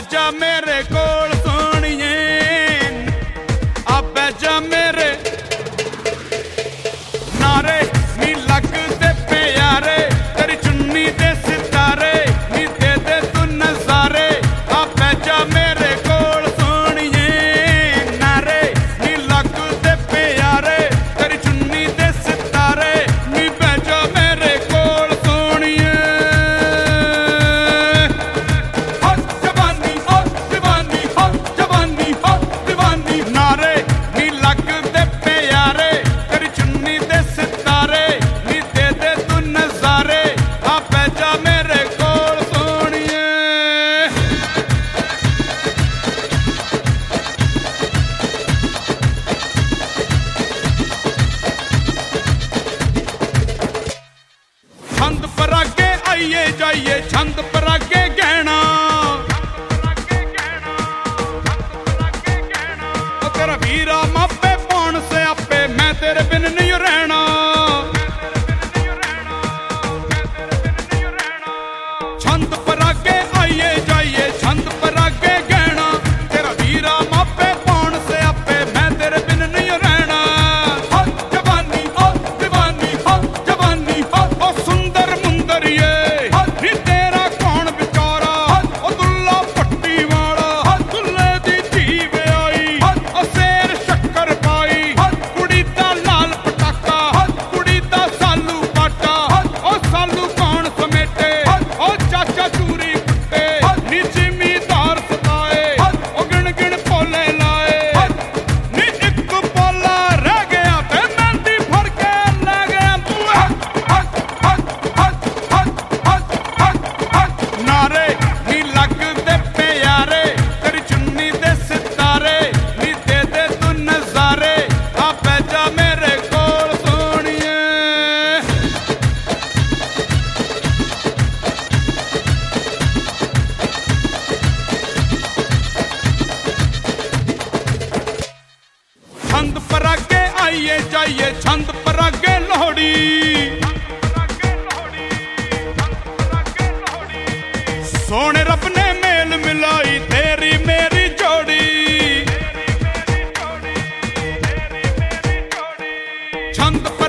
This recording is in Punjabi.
ਜਾ ਮੇਰੇ ਕੋਲ ਸੋਹਣੀਏ, ਆ ਬਹਿ ਜਾ ਮੇਰੇ ਨਾਰੇ ਨੀ ਲੱਗਦੇ ਪਿਆਰੇ, ਤੇਰੀ ਚੁੰਨੀ ਦੇ ਸਿਤਾਰੇ ਨੀ ਦੇ ਦੇ ਤੂੰ ਨਜ਼ਾਰੇ। ਆ ਬਹਿ ਜਾ ਮੇਰੇ ਕੋਲ ਸੋਹਣੀਏ, ਨਾਰੇ ਨੀ ਲੱਗਦੇ ਪਿਆਰੇ, ਤੇਰੀ ਚੁੰਨੀ ਦੇ ਸਿਤਾਰੇ ਨੀ ਬਹਿ ਜਾ ਮੇਰੇ ਕੋਲ ਸੋਹਣੀਏ। ਹੋ ਜਵਾਨੀ ਹੋ ਜਵਾਨੀ ਹੋ ਜਵਾਨੀ ਹੋ ਜਵਾਨੀ, ਨਾਰੇ ਨੀ ਲੱਗਦੇ ਪਿਆਰੇ, ਤੇਰੀ ਚੁੰਨੀ ਦੇ ਸਿਤਾਰੇ ਨੀ ਦੇ ਦੇ ਤੂੰ ਨਜ਼ਾਰੇ। ਆ ਬਹਿ ਜਾ ਮੇਰੇ ਕੋਲ ਸੋਹਣੀਏ। ਛੰਦ ਪਰਾਗੇ ਆਈਏ ਜਾਈਏ, ਛੰਦ ਪਰਾਗੇ ਗਹਿਣਾ, ਉਹ ਤੇਰਾ ਵੀਰਾ ਮਾਪੇ ਪਾਉਣ ਸਿਆਪੇ, ਮੈਂ ਤੇਰੇ ਬਿਨ ਨਹੀਂ ਰਹਿਣਾ। ਛੰਦ ਪਰਾਗੇ ਆਈਏ ਜਾਈਏ, ਛੰਦ ਪਰਾਗੇ ਗਹਿਣਾ, ਤੇਰਾ ਵੀਰਾ ਮਾਪੇ ਪਾਉਣ ਸਿਆਪੇ, ਮੈਂ ਤੇਰੇ ਬਿਨ ਨਹੀਂ ਰਹਿਣਾ। ਹੋ ਜਵਾਨੀ ਹੋ ਜਵਾਨੀ ਹੋ ਜਵਾਨੀ ਹੋ, ਉਹ ਸੁੰਦਰ ਮੁੰਦਰੀਏ ਨੀ ਤੇਰਾ ਕੌਣ ਵਿਚਾਰਾ, ਉਹ ਦੁੱਲਾ ਪੱਟੀ ਵਾਲਾ ਦੁੱਲੇ ਦੀ ਧੀ ਵਿਆਹੀ, ਉਹ ਸ਼ੇਰ ਸ਼ੱਕਰ ਪਾਈ, ਕੁੜੀ ਦਾ ਲਾਲ ਪਟਾਕਾ, ਕੁੜੀ ਦਾ ਸਾਲੂ ਬਾਟਾ, ਉਹ ਸਾਲੂ ਕੌਣ ਸਮੇਟੇ, ਉਹ ਚਾਚਾ ਚੂਰੀ ਕੁੱਟੇ ਨੀ ਜ਼ਿਮੀਦਾਰ ਸਤਾਏ, ਉਹ ਗਿਣ ਗਿਣ ਪੋਲੇ ਲਾਏ ਨੀ ਇੱਕ ਪੋਲਾ ਰਹਿ ਗਿਆ ਤੇ ਮਹਿੰਦੀ ਫੜ ਕੇ ਲੈ ਗਿਆ। ਨਾਰੇ ਨੀ ਲੱਗਦੇ ਪਿਆਰੇ, ਤੇਰੀ ਚੁੰਨੀ ਦੇ ਸਿਤਾਰੇ ਨੀ ਦੇ ਦੇ ਤੂੰ ਨਜ਼ਾਰੇ। ਆ ਬਹਿ ਜਾ ਮੇਰੇ ਕੋਲ ਸੋਹਣੀਏ। ਛੰਦ ਪਰਾਗੇ ਆਈਏ ਜਾਈਏ, ਛੰਦ ਪਰਾਗੇ ਲੋਹੜੀ, ਸੋਹਣੇ ਰੱਬ ਨੇ ਮੇਲ ਮਿਲਾਈ ਤੇਰੀ ਮੇਰੀ ਜੋੜੀ। ਛੰਦ